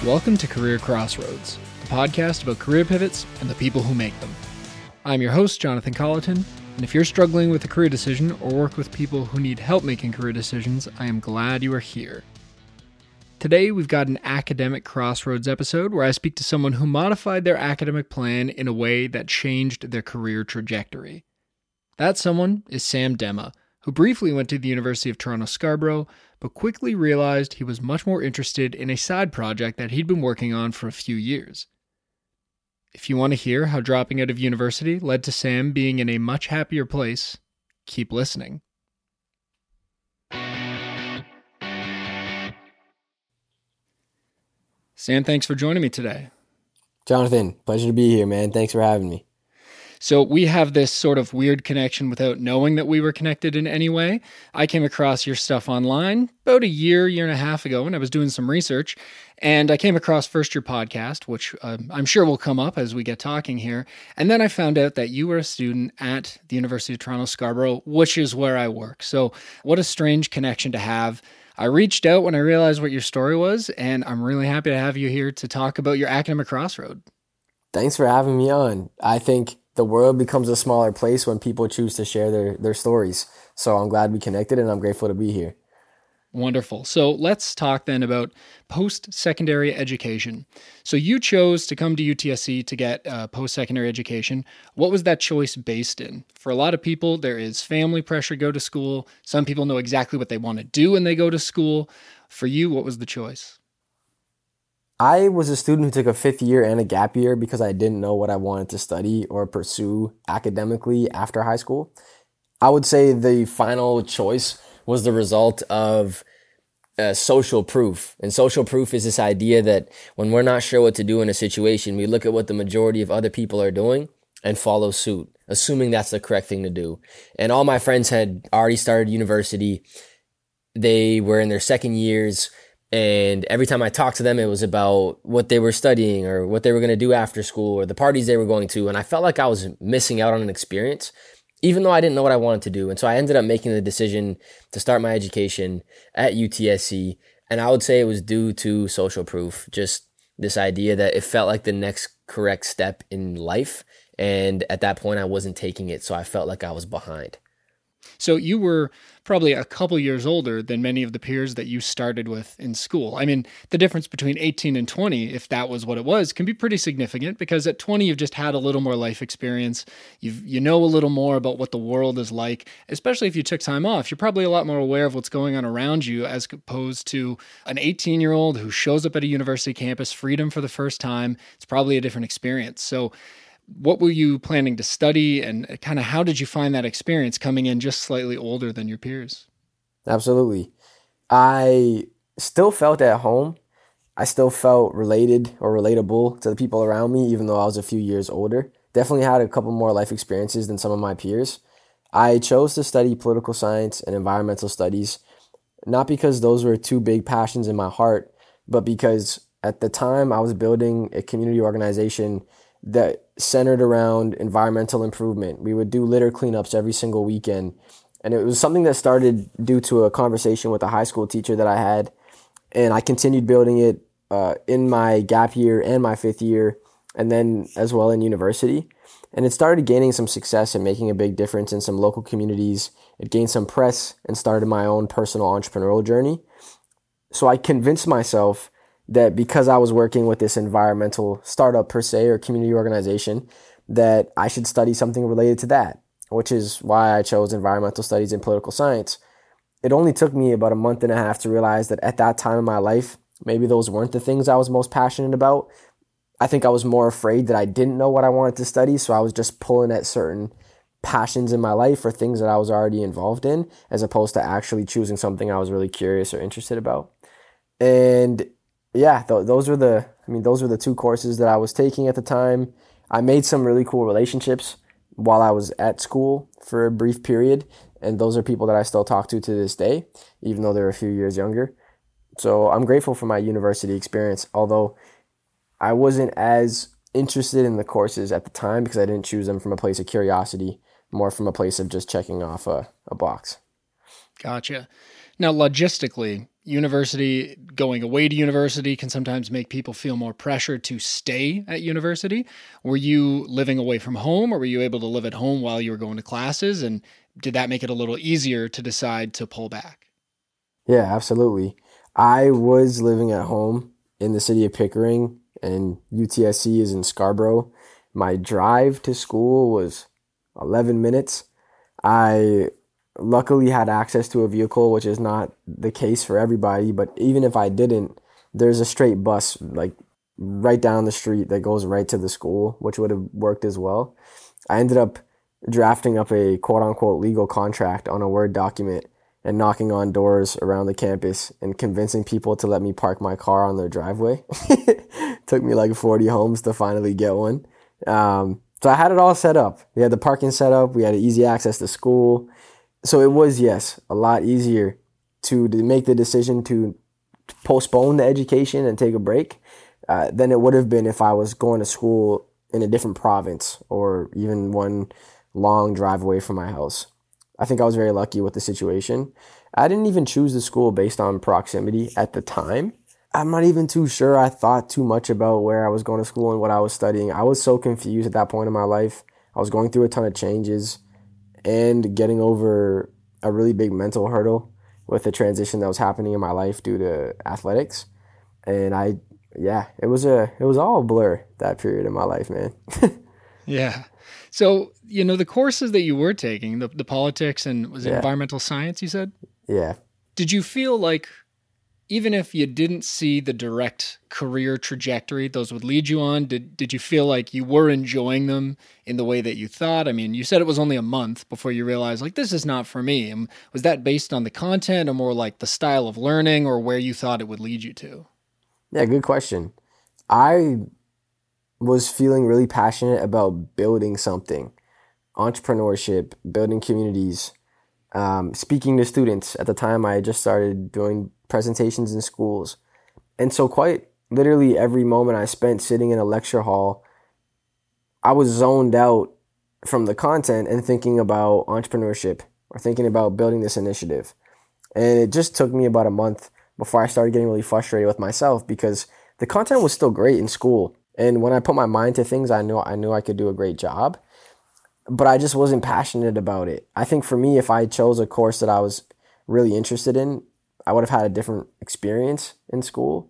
Welcome to Career Crossroads, the podcast about career pivots and the people who make them. I'm your host, Jonathan Colleton, and if you're struggling with a career decision or work with people who need help making career decisions, I am glad you are here. Today, we've got an academic crossroads episode where I speak to someone who modified their academic plan in a way that changed their career trajectory. That someone is Sam Demma, who briefly went to the University of Toronto Scarborough, but quickly realized he was much more interested in a side project that he'd been working on for a few years. If you want to hear how dropping out of university led to Sam being in a much happier place, keep listening. Sam, thanks for joining me today. Jonathan, pleasure to be here, man. Thanks for having me. So we have this sort of weird connection without knowing that we were connected in any way. I came across your stuff online about a year and a half ago when I was doing some research, and I came across first your podcast, which I'm sure will come up as we get talking here. And then I found out that you were a student at the University of Toronto Scarborough, which is where I work. So what a strange connection to have. I reached out when I realized what your story was, and I'm really happy to have you here to talk about your academic crossroad. Thanks for having me on. I think the world becomes a smaller place when people choose to share their stories. So I'm glad we connected, and I'm grateful to be here. Wonderful. So let's talk then about post-secondary education. So you chose to come to UTSC to get post-secondary education. What was that choice based in? For a lot of people, there is family pressure to go to school. Some people know exactly what they want to do when they go to school. For you, what was the choice? I was a student who took a fifth year and a gap year because I didn't know what I wanted to study or pursue academically after high school. I would say the final choice was the result of social proof. And social proof is this idea that when we're not sure what to do in a situation, we look at what the majority of other people are doing and follow suit, assuming that's the correct thing to do. And all my friends had already started university. They were in their second years. And every time I talked to them, it was about what they were studying or what they were going to do after school or the parties they were going to. And I felt like I was missing out on an experience, even though I didn't know what I wanted to do. And so I ended up making the decision to start my education at UTSC. And I would say it was due to social proof, just this idea that it felt like the next correct step in life. And at that point, I wasn't taking it. So I felt like I was behind. So you were probably a couple years older than many of the peers that you started with in school. I mean, the difference between 18 and 20, if that was what it was, can be pretty significant because at 20, you've just had a little more life experience. You know a little more about what the world is like, especially if you took time off. You're probably a lot more aware of what's going on around you as opposed to an 18-year-old who shows up at a university campus, freedom for the first time. It's probably a different experience. So what were you planning to study and kind of how did you find that experience coming in just slightly older than your peers? Absolutely. I still felt at home. I still felt related or relatable to the people around me, even though I was a few years older. Definitely had a couple more life experiences than some of my peers. I chose to study political science and environmental studies, not because those were two big passions in my heart, but because at the time I was building a community organization that centered around environmental improvement. We would do litter cleanups every single weekend. And it was something that started due to a conversation with a high school teacher that I had. And I continued building it in my gap year and my fifth year, and then as well in university. And it started gaining some success and making a big difference in some local communities. It gained some press and started my own personal entrepreneurial journey. So I convinced myself that because I was working with this environmental startup per se or community organization, that I should study something related to that, which is why I chose environmental studies and political science. It only took me about a month and a half to realize that at that time in my life, maybe those weren't the things I was most passionate about. I think I was more afraid that I didn't know what I wanted to study, so I was just pulling at certain passions in my life or things that I was already involved in, as opposed to actually choosing something I was really curious or interested about. And yeah, those were the two courses that I was taking at the time. I made some really cool relationships while I was at school for a brief period, and those are people that I still talk to this day, even though they're a few years younger. So I'm grateful for my university experience, although I wasn't as interested in the courses at the time because I didn't choose them from a place of curiosity, more from a place of just checking off a box. Gotcha. Now, logistically, university, going away to university can sometimes make people feel more pressure to stay at university. Were you living away from home, or were you able to live at home while you were going to classes? And did that make it a little easier to decide to pull back? Yeah, absolutely. I was living at home in the city of Pickering, and UTSC is in Scarborough. My drive to school was 11 minutes. I luckily had access to a vehicle, which is not the case for everybody, but even if I didn't, there's a straight bus like right down the street that goes right to the school, which would have worked as well. I ended up drafting up a quote unquote legal contract on a Word document and knocking on doors around the campus and convincing people to let me park my car on their driveway. Took me like 40 homes to finally get one. So I had it all set up. We had the parking set up. We had easy access to school. So it was, yes, a lot easier to make the decision to postpone the education and take a break than it would have been if I was going to school in a different province or even one long drive away from my house. I think I was very lucky with the situation. I didn't even choose the school based on proximity at the time. I'm not even too sure I thought too much about where I was going to school and what I was studying. I was so confused at that point in my life. I was going through a ton of changes and getting over a really big mental hurdle with the transition that was happening in my life due to athletics. And it was all a blur, that period in my life, man. Yeah. So, the courses that you were taking, the politics and was it environmental science, you said? Yeah. Did you feel like even if you didn't see the direct career trajectory those would lead you on, did you feel like you were enjoying them in the way that you thought? I mean, you said it was only a month before you realized, like, this is not for me. And was that based on the content or more like the style of learning or where you thought it would lead you to? Yeah, good question. I was feeling really passionate about building something, entrepreneurship, building communities, speaking to students. At the time, I had just started doing presentations in schools. And so quite literally every moment I spent sitting in a lecture hall, I was zoned out from the content and thinking about entrepreneurship or thinking about building this initiative. And it just took me about a month before I started getting really frustrated with myself because the content was still great in school. And when I put my mind to things, I knew I could do a great job, but I just wasn't passionate about it. I think for me, if I chose a course that I was really interested in, I would have had a different experience in school.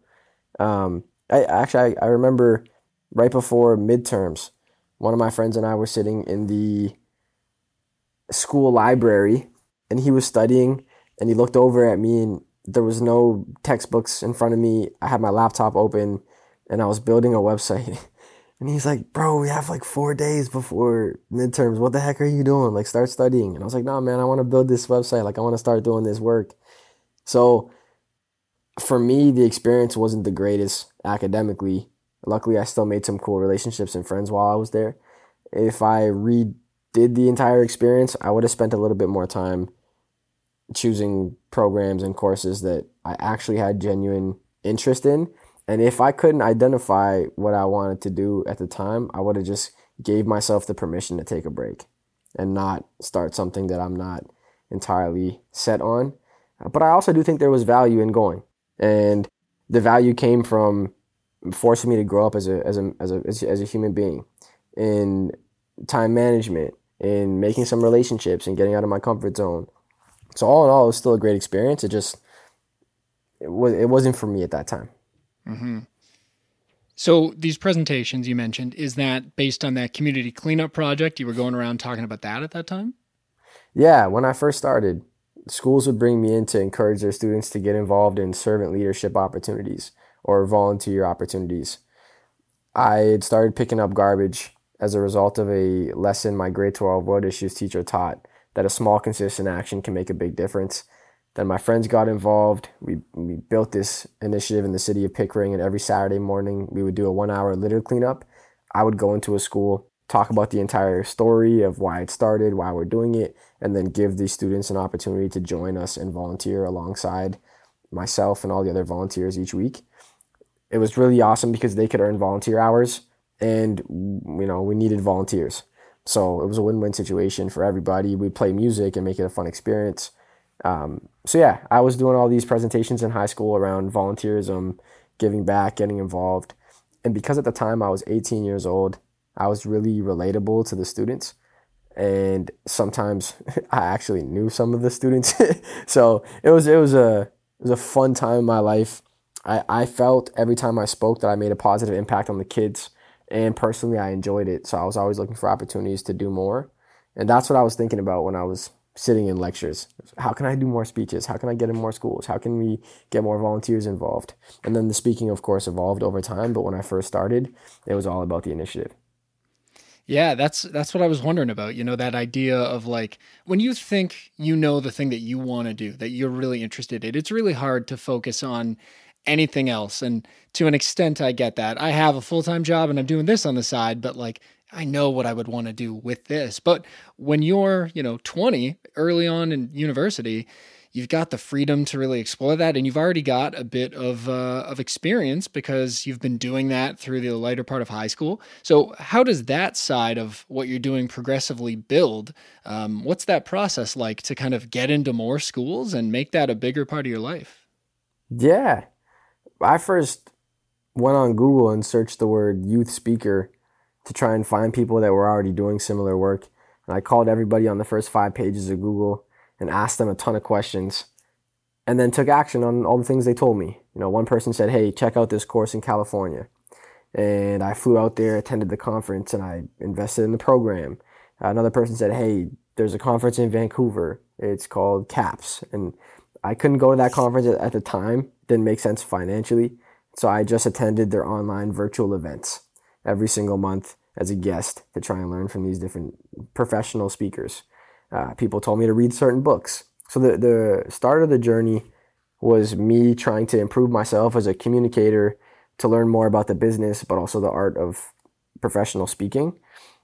I remember right before midterms, one of my friends and I were sitting in the school library and he was studying and he looked over at me and there was no textbooks in front of me. I had my laptop open and I was building a website. And he's like, bro, we have like 4 days before midterms. What the heck are you doing? Like, start studying. And I was like, no, man, I want to build this website. Like, I want to start doing this work. So for me, the experience wasn't the greatest academically. Luckily, I still made some cool relationships and friends while I was there. If I redid the entire experience, I would have spent a little bit more time choosing programs and courses that I actually had genuine interest in. And if I couldn't identify what I wanted to do at the time, I would have just gave myself the permission to take a break and not start something that I'm not entirely set on. But I also do think there was value in going. And the value came from forcing me to grow up as a human being, in time management, in making some relationships and getting out of my comfort zone. So all in all, it was still a great experience. It wasn't for me at that time. Mm-hmm. So these presentations you mentioned, is that based on that community cleanup project? You were going around talking about that at that time? Yeah, when I first started, schools would bring me in to encourage their students to get involved in servant leadership opportunities or volunteer opportunities. I had started picking up garbage as a result of a lesson my grade 12 world issues teacher taught, that a small, consistent action can make a big difference. Then my friends got involved. We built this initiative in the city of Pickering, and every Saturday morning we would do a 1-hour litter cleanup. I would go into a school, talk about the entire story of why it started, why we're doing it, and then give the students an opportunity to join us and volunteer alongside myself and all the other volunteers each week. It was really awesome because they could earn volunteer hours, and we needed volunteers. So it was a win-win situation for everybody. We'd play music and make it a fun experience. So yeah, I was doing all these presentations in high school around volunteerism, giving back, getting involved. And because at the time I was 18 years old, I was really relatable to the students. And sometimes I actually knew some of the students. So it was a fun time in my life. I felt every time I spoke that I made a positive impact on the kids. And personally, I enjoyed it. So I was always looking for opportunities to do more. And that's what I was thinking about when I was sitting in lectures. How can I do more speeches? How can I get in more schools? How can we get more volunteers involved? And then the speaking, of course, evolved over time. But when I first started, it was all about the initiative. Yeah, that's what I was wondering about. That idea of like when you think the thing that you want to do, that you're really interested in, it's really hard to focus on anything else. And to an extent, I get that. I have a full-time job and I'm doing this on the side, but like I know what I would want to do with this. But when you're, 20, early on in university, you've got the freedom to really explore that, and you've already got a bit of experience because you've been doing that through the later part of high school. So, how does that side of what you're doing progressively build? What's that process like to kind of get into more schools and make that a bigger part of your life? Yeah, I first went on Google and searched the word youth speaker to try and find people that were already doing similar work. And I called everybody on the first 5 pages of Google and asked them a ton of questions and then took action on all the things they told me. One person said, hey, check out this course in California. And I flew out there, attended the conference, and I invested in the program. Another person said, hey, there's a conference in Vancouver. It's called CAPS. And I couldn't go to that conference at the time. Didn't make sense financially. So I just attended their online virtual events every single month as a guest to try and learn from these different professional speakers. People told me to read certain books. So the start of the journey was me trying to improve myself as a communicator, to learn more about the business, but also the art of professional speaking.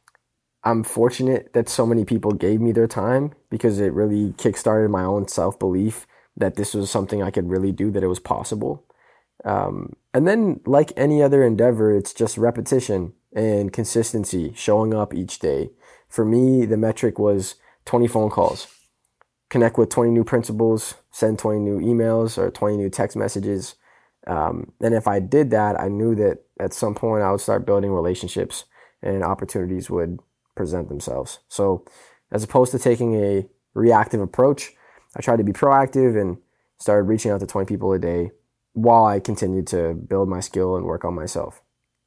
I'm fortunate that so many people gave me their time because it really kickstarted my own self-belief that this was something I could really do, that it was possible. And then, like any other endeavor, it's just repetition and consistency, showing up each day. For me, the metric was 20 phone calls, connect with 20 new principals, send 20 new emails or 20 new text messages. And if I did that, I knew that at some point I would start building relationships and opportunities would present themselves. So as opposed to taking a reactive approach, I tried to be proactive and started reaching out to 20 people a day while I continued to build my skill and work on myself.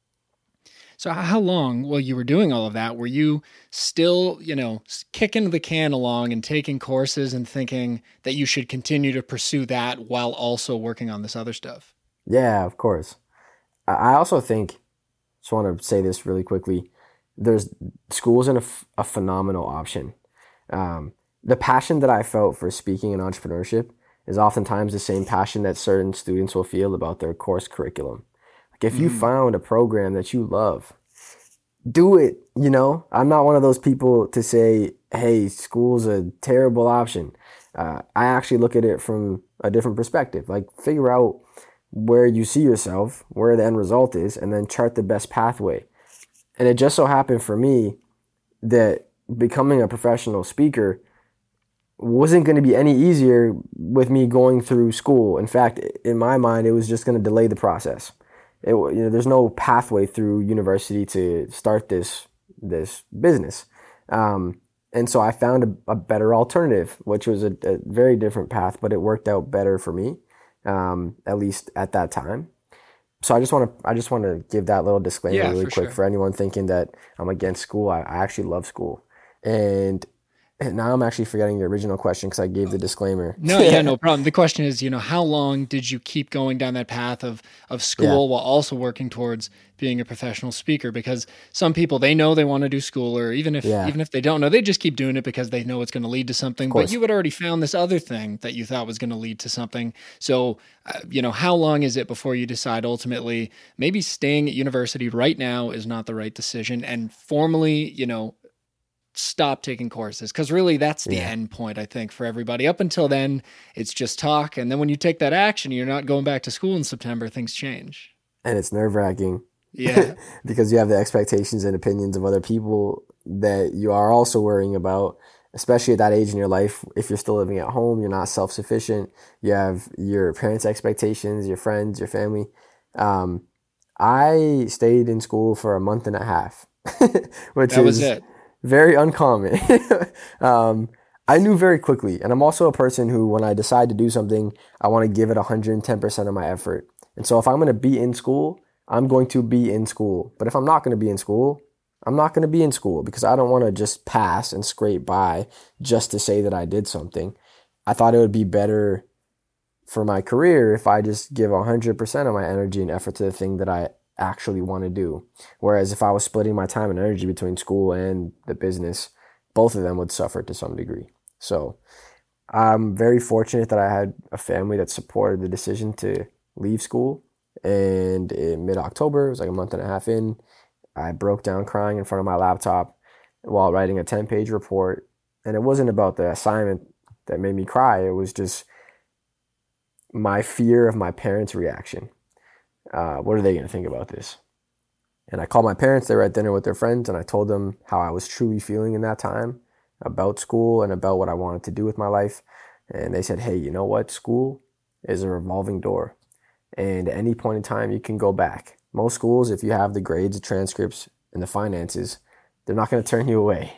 So how long while you were doing all of that, were you still, kicking the can along and taking courses and thinking that you should continue to pursue that while also working on this other stuff? Yeah, of course. I also think, just want to say this really quickly, there's school's a phenomenal option. The passion that I felt for speaking and entrepreneurship is oftentimes the same passion that certain students will feel about their course curriculum. Like if you found a program that you love, do it. I'm not one of those people to say, hey, school's a terrible option. I actually look at it from a different perspective. Like figure out where you see yourself, where the end result is, and then chart the best pathway. And it just so happened for me that becoming a professional speaker wasn't going to be any easier with me going through school. In fact, in my mind, it was just going to delay the process. There's no pathway through university to start this business. And so I found a better alternative, which was a very different path, but it worked out better for me, at least at that time. So I just want to give that little disclaimer really quick for anyone thinking that I'm against school. I actually love school. And now I'm actually forgetting your original question because I gave the disclaimer. No problem. The question is, how long did you keep going down that path of school while also working towards being a professional speaker? Because some people, they know they want to do school, or even if they don't know, they just keep doing it because they know it's going to lead to something. But you had already found this other thing that you thought was going to lead to something. So, how long is it before you decide ultimately maybe staying at university right now is not the right decision, and formally, stop taking courses? Because really that's the end point, I think, for everybody. Up until then, it's just talk. And then when you take that action, you're not going back to school in September, things change. And it's nerve-wracking. Yeah. Because you have the expectations and opinions of other people that you are also worrying about. especially at that age in your life. If you're still living at home, you're not self-sufficient, you have your parents' expectations, your friends, your family. I stayed in school for a month and a half, which That was is it. very uncommon. I knew very quickly, and I'm also a person who, when I decide to do something, I want to give it 110% of my effort. And so if I'm going to be in school, I'm going to be in school. But if I'm not going to be in school, I'm not going to be in school, because I don't want to just pass and scrape by just to say that I did something. I thought it would be better for my career if I just give 100% of my energy and effort to the thing that I actually want to do. Whereas if I was splitting my time and energy between school and the business, both of them would suffer to some degree. So I'm very fortunate that I had a family that supported the decision to leave school. And in mid-October, it was like a month and a half in, I broke down crying in front of my laptop while writing a 10-page report. And it wasn't about the assignment that made me cry. It was just my fear of my parents' reaction. What are they going to think about this? And I called my parents. They were at dinner with their friends, and I told them how I was truly feeling in that time about school and about what I wanted to do with my life. And they said, hey, you know what? School is a revolving door. And at any point in time, you can go back. Most schools, if you have the grades, the transcripts, and the finances, they're not going to turn you away.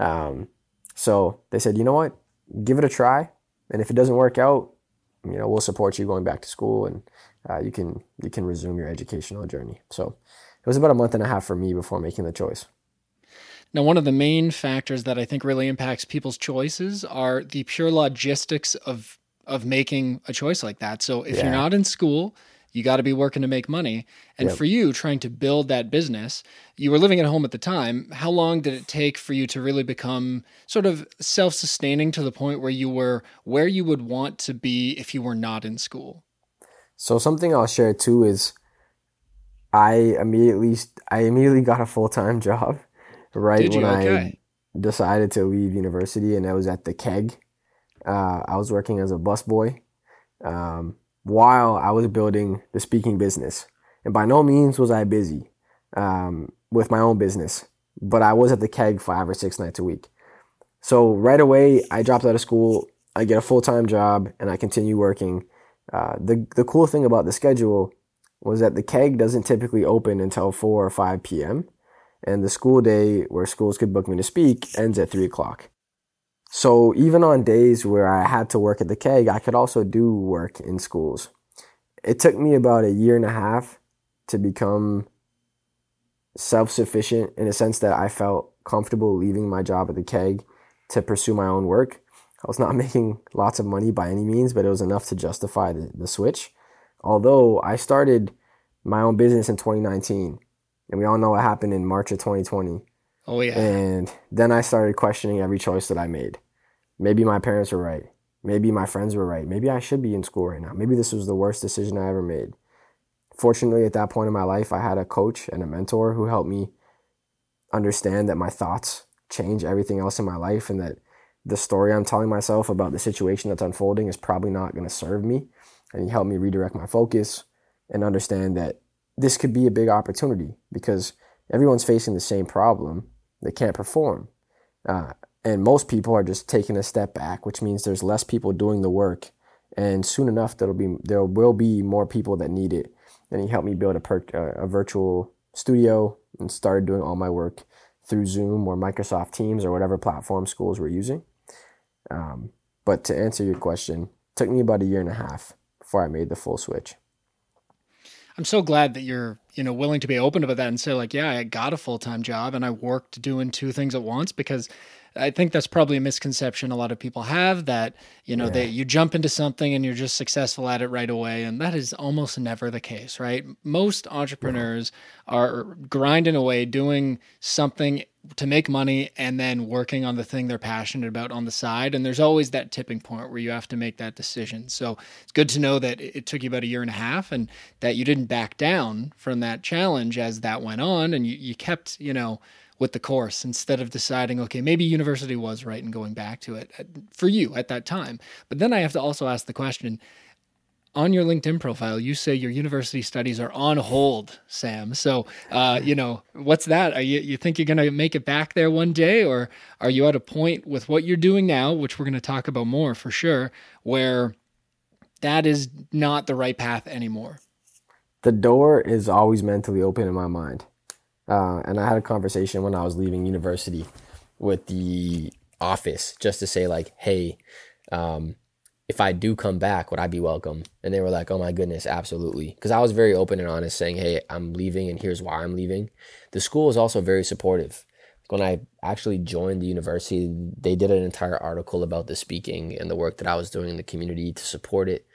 So they said, you know what? Give it a try. And if it doesn't work out, we'll support you going back to school, and you can resume your educational journey. So it was about a month and a half for me before making the choice. Now, one of the main factors that I think really impacts people's choices are the pure logistics of making a choice like that. So if you're not in school, you got to be working to make money. And for you, trying to build that business, you were living at home at the time. How long did it take for you to really become sort of self-sustaining to the point where you were where you would want to be if you were not in school? So something I'll share too is I immediately got a full-time job right Did you? when Okay. I decided to leave university, and that was at the Keg. I was working as a busboy while I was building the speaking business. And by no means was I busy with my own business, but I was at the Keg 5 or 6 nights a week. So right away, I dropped out of school, I get a full-time job, and I continue working. The cool thing about the schedule was that the Keg doesn't typically open until 4 or 5 p.m. And the school day where schools could book me to speak ends at 3 o'clock. So even on days where I had to work at the Keg, I could also do work in schools. It took me about a year and a half to become self-sufficient, in a sense that I felt comfortable leaving my job at the Keg to pursue my own work. I was not making lots of money by any means, but it was enough to justify the switch. Although I started my own business in 2019, and we all know what happened in March of 2020. Oh, yeah. And then I started questioning every choice that I made. Maybe my parents were right. Maybe my friends were right. Maybe I should be in school right now. Maybe this was the worst decision I ever made. Fortunately, at that point in my life, I had a coach and a mentor who helped me understand that my thoughts change everything else in my life, and that the story I'm telling myself about the situation that's unfolding is probably not going to serve me. And he helped me redirect my focus and understand that this could be a big opportunity, because everyone's facing the same problem. They can't perform. And most people are just taking a step back, which means there's less people doing the work. And soon enough, there will be more people that need it. And he helped me build a virtual studio and started doing all my work through Zoom or Microsoft Teams or whatever platform schools were using. But to answer your question, it took me about a year and a half before I made the full switch. I'm so glad that you're, willing to be open about that and say like, yeah, I got a full-time job and I worked doing 2 things at once, because I think that's probably a misconception a lot of people have, that, you jump into something and you're just successful at it right away. And that is almost never the case, right? Most entrepreneurs are grinding away, doing something to make money and then working on the thing they're passionate about on the side. And there's always that tipping point where you have to make that decision. So it's good to know that it took you about a year and a half and that you didn't back down from that challenge as that went on. And you kept, with the course, instead of deciding, okay, maybe university was right and going back to it for you at that time. But then I have to also ask the question, on your LinkedIn profile, you say your university studies are on hold, Sam. So, what's that? You think you're going to make it back there one day, or are you at a point with what you're doing now, which we're going to talk about more for sure, where that is not the right path anymore? The door is always mentally open in my mind. And I had a conversation when I was leaving university with the office just to say like, hey, if I do come back, would I be welcome? And they were like, oh my goodness, absolutely. Because I was very open and honest saying, hey, I'm leaving and here's why I'm leaving. The school is also very supportive. When I actually joined the university, they did an entire article about the speaking and the work that I was doing in the community to support it.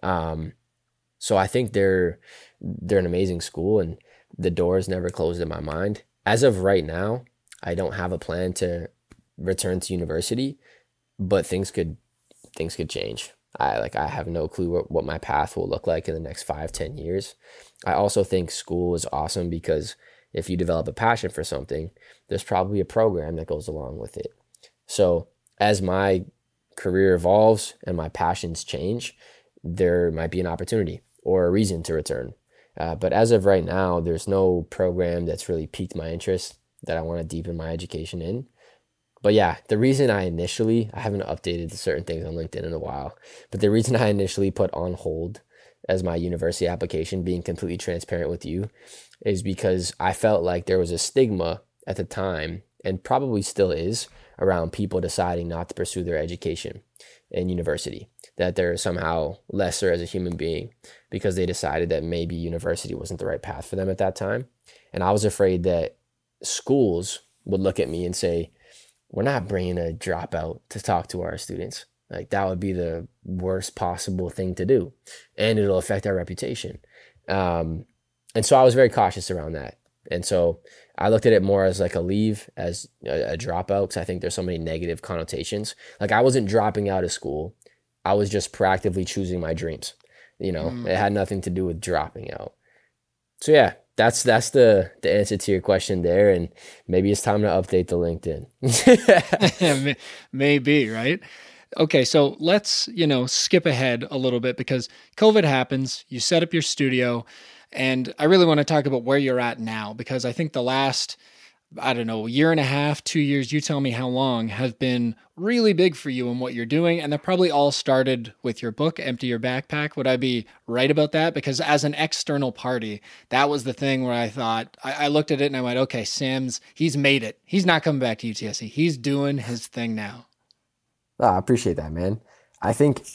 So I think they're an amazing school, and the door is never closed in my mind. As of right now, I don't have a plan to return to university, but things could change. I have no clue what my path will look like in the next 5-10 years. I also think school is awesome because if you develop a passion for something, there's probably a program that goes along with it. So as my career evolves and my passions change, there might be an opportunity or a reason to return. But as of right now, there's no program that's really piqued my interest that I want to deepen my education in. But yeah, the reason I haven't updated certain things on LinkedIn in a while, but the reason I initially put on hold as my university application, being completely transparent with you, is because I felt like there was a stigma at the time, and probably still is, around people deciding not to pursue their education in university, that they're somehow lesser as a human being because they decided that maybe university wasn't the right path for them at that time. And I was afraid that schools would look at me and say, we're not bringing a dropout to talk to our students. Like, that would be the worst possible thing to do, and it'll affect our reputation. And so I was very cautious around that. And so I looked at it more as like a leave, as a dropout, because I think there's so many negative connotations. Like, I wasn't dropping out of school. I was just proactively choosing my dreams. It had nothing to do with dropping out. So yeah, that's the answer to your question there. And maybe it's time to update the LinkedIn. Maybe, right? Okay, so let's, skip ahead a little bit because COVID happens. You set up your studio. And I really want to talk about where you're at now, because I think the last, year and a half, 2 years, you tell me how long, have been really big for you and what you're doing. And that probably all started with your book, Empty Your Backpack. Would I be right about that? Because as an external party, that was the thing where I thought, I looked at it and I went, okay, he's made it. He's not coming back to UTSC. He's doing his thing now. Oh, I appreciate that, man. I think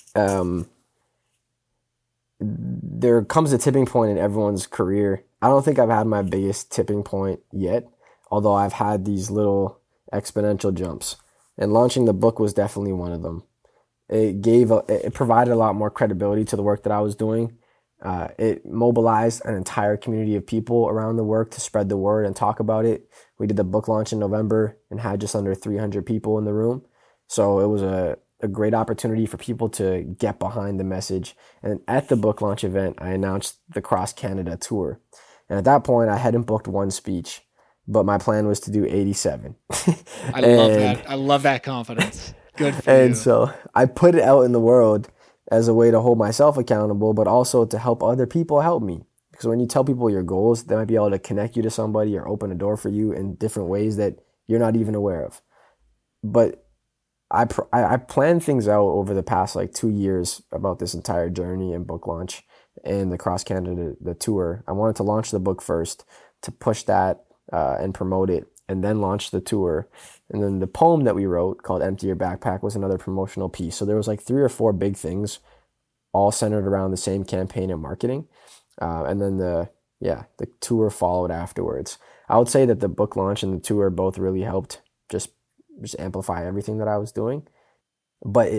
there comes a tipping point in everyone's career. I don't think I've had my biggest tipping point yet, although I've had these little exponential jumps. And launching the book was definitely one of them. It provided a lot more credibility to the work that I was doing. It mobilized an entire community of people around the work to spread the word and talk about it. We did the book launch in November and had just under 300 people in the room. So it was a great opportunity for people to get behind the message. And at the book launch event, I announced the Cross Canada tour. And at that point, I hadn't booked one speech, but my plan was to do 87. I love that. I love that confidence. Good for you. And so I put it out in the world as a way to hold myself accountable, but also to help other people help me. Because when you tell people your goals, they might be able to connect you to somebody or open a door for you in different ways that you're not even aware of. But I planned things out over the past 2 years about this entire journey and book launch and the Cross Canada, the tour. I wanted to launch the book first, to push that and promote it, and then launch the tour. And then the poem that we wrote called Empty Your Backpack was another promotional piece. So there was 3 or 4 big things all centered around the same campaign and marketing. And then the tour followed afterwards. I would say that the book launch and the tour both really helped just amplify everything that I was doing. But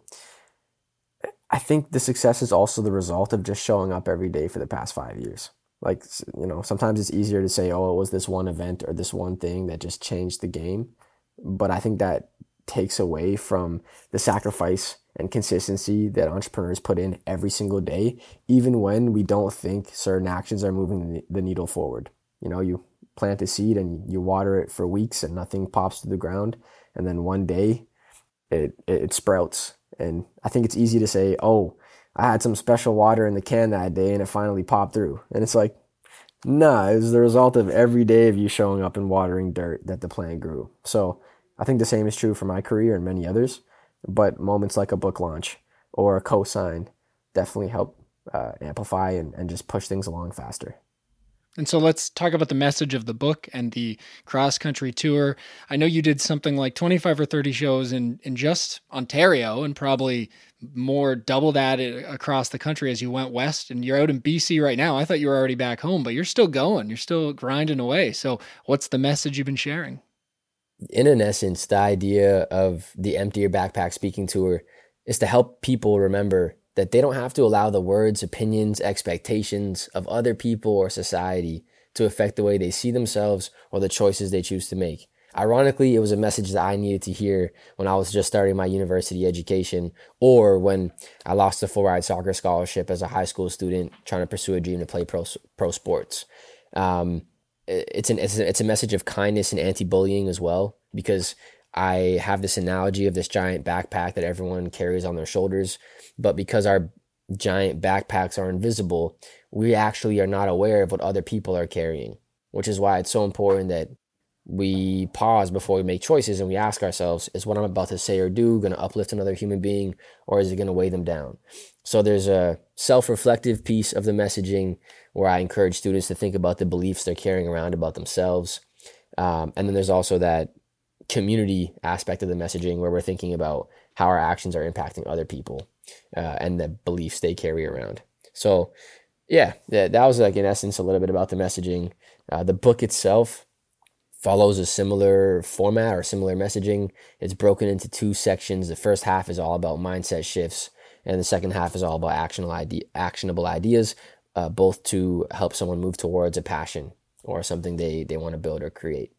I think the success is also the result of just showing up every day for the past 5 years. Sometimes it's easier to say, oh, it was this one event or this one thing that just changed the game. But I think that takes away from the sacrifice and consistency that entrepreneurs put in every single day, even when we don't think certain actions are moving the needle forward. You plant a seed and you water it for weeks and nothing pops to the ground. And then one day it sprouts. And I think it's easy to say, oh, I had some special water in the can that day and it finally popped through. And it's like, nah, it was the result of every day of you showing up and watering dirt that the plant grew. So I think the same is true for my career and many others. But moments like a book launch or a cosign definitely help amplify and just push things along faster. And so let's talk about the message of the book and the cross-country tour. I know you did something like 25 or 30 shows in just Ontario and probably more, double that across the country as you went west. And you're out in BC right now. I thought you were already back home, but you're still going. You're still grinding away. So what's the message you've been sharing? In an essence, the idea of the Empty Your Backpack speaking tour is to help people remember that they don't have to allow the words, opinions, expectations of other people or society to affect the way they see themselves or the choices they choose to make. Ironically, it was a message that I needed to hear when I was just starting my university education, or when I lost a full-ride soccer scholarship as a high school student trying to pursue a dream to play pro sports. It's a message of kindness and anti-bullying as well, because I have this analogy of this giant backpack that everyone carries on their shoulders, but because our giant backpacks are invisible, we actually are not aware of what other people are carrying, which is why it's so important that we pause before we make choices and we ask ourselves, is what I'm about to say or do going to uplift another human being, or is it going to weigh them down? So there's a self-reflective piece of the messaging where I encourage students to think about the beliefs they're carrying around about themselves. And then there's also that community aspect of the messaging where we're thinking about how our actions are impacting other people and the beliefs they carry around. So yeah, that was like in essence a little bit about the messaging. The book itself follows a similar format or similar messaging. It's broken into two sections. The first half is all about mindset shifts, and the second half is all about actionable ideas, both to help someone move towards a passion or something they want to build or create.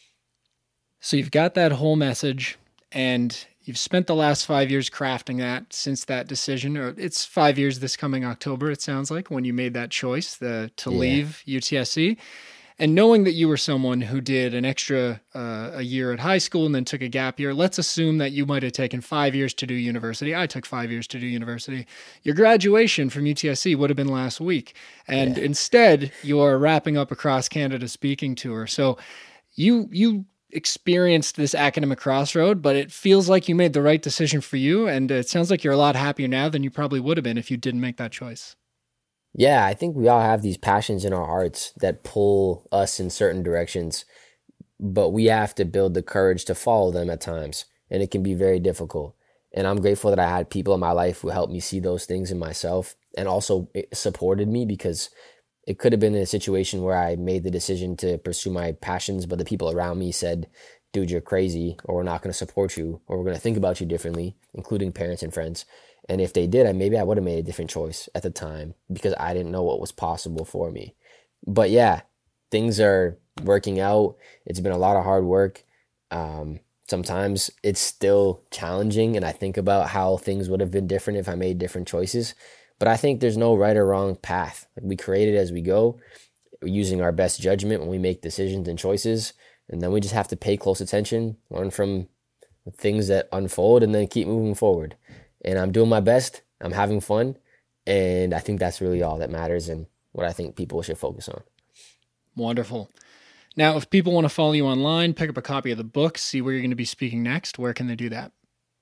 So you've got that whole message, and you've spent the last 5 years crafting that since that decision, or it's 5 years this coming October, it sounds like, when you made that choice to leave UTSC. And knowing that you were someone who did an extra a year at high school and then took a gap year, let's assume that you might have taken 5 years to do university. I took 5 years to do university. Your graduation from UTSC would have been last week. And instead, you're wrapping up a cross-Canada speaking tour. So you experienced this academic crossroad, but it feels like you made the right decision for you. And it sounds like you're a lot happier now than you probably would have been if you didn't make that choice. Yeah, I think we all have these passions in our hearts that pull us in certain directions, but we have to build the courage to follow them at times, and it can be very difficult. And I'm grateful that I had people in my life who helped me see those things in myself and also supported me, because it could have been a situation where I made the decision to pursue my passions, but the people around me said, dude, you're crazy, or we're not going to support you, or we're going to think about you differently, including parents and friends. And if they did, maybe I would have made a different choice at the time because I didn't know what was possible for me. But yeah, things are working out. It's been a lot of hard work. Sometimes it's still challenging, and I think about how things would have been different if I made different choices. But I think there's no right or wrong path. We create it as we go, using our best judgment when we make decisions and choices. And then we just have to pay close attention, learn from things that unfold, and then keep moving forward. And I'm doing my best. I'm having fun. And I think that's really all that matters and what I think people should focus on. Wonderful. Now, if people want to follow you online, pick up a copy of the book, see where you're going to be speaking next, where can they do that?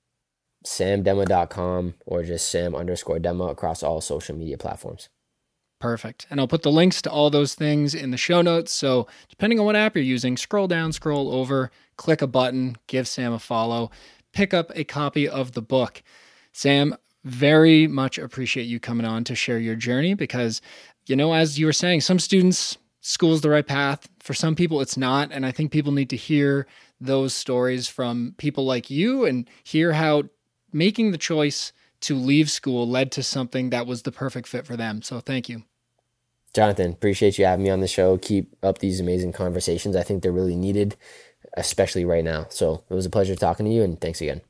samdema.com or just sam_dema across all social media platforms. Perfect. And I'll put the links to all those things in the show notes. So depending on what app you're using, scroll down, scroll over, click a button, give Sam a follow, pick up a copy of the book. Sam, very much appreciate you coming on to share your journey because, you know, as you were saying, some students, school's the right path. For some people, it's not. And I think people need to hear those stories from people like you and hear how making the choice to leave school led to something that was the perfect fit for them. So thank you. Jonathan, appreciate you having me on the show. Keep up these amazing conversations. I think they're really needed, especially right now. So it was a pleasure talking to you, and thanks again.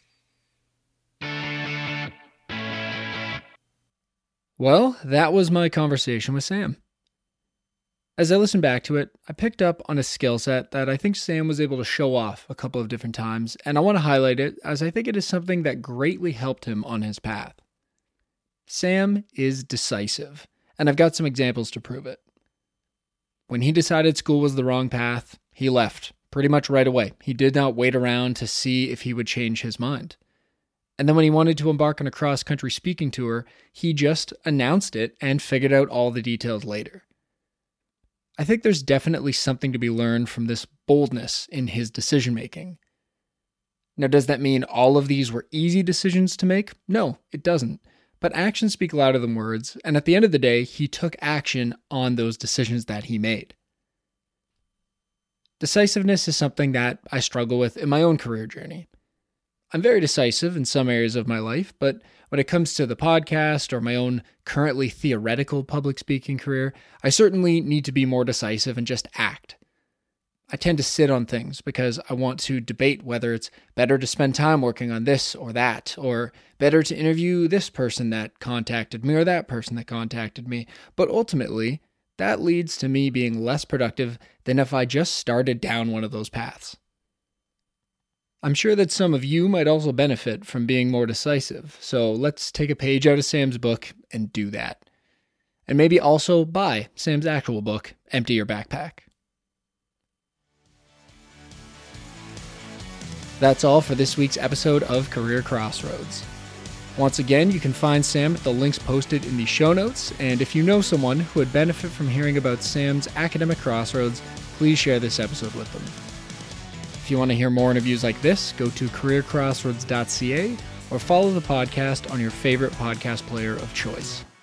Well, that was my conversation with Sam. As I listened back to it, I picked up on a skill set that I think Sam was able to show off a couple of different times, and I want to highlight it as I think it is something that greatly helped him on his path. Sam is decisive, and I've got some examples to prove it. When he decided school was the wrong path, he left pretty much right away. He did not wait around to see if he would change his mind. And then when he wanted to embark on a cross-country speaking tour, he just announced it and figured out all the details later. I think there's definitely something to be learned from this boldness in his decision-making. Now, does that mean all of these were easy decisions to make? No, it doesn't. But actions speak louder than words, and at the end of the day, he took action on those decisions that he made. Decisiveness is something that I struggle with in my own career journey. I'm very decisive in some areas of my life, but when it comes to the podcast or my own currently theoretical public speaking career, I certainly need to be more decisive and just act. I tend to sit on things because I want to debate whether it's better to spend time working on this or that, or better to interview this person that contacted me or that person that contacted me. But ultimately, that leads to me being less productive than if I just started down one of those paths. I'm sure that some of you might also benefit from being more decisive, so let's take a page out of Sam's book and do that. And maybe also buy Sam's actual book, Empty Your Backpack. That's all for this week's episode of Career Crossroads. Once again, you can find Sam at the links posted in the show notes, and if you know someone who would benefit from hearing about Sam's academic crossroads, please share this episode with them. If you want to hear more interviews like this, go to careercrossroads.ca or follow the podcast on your favorite podcast player of choice.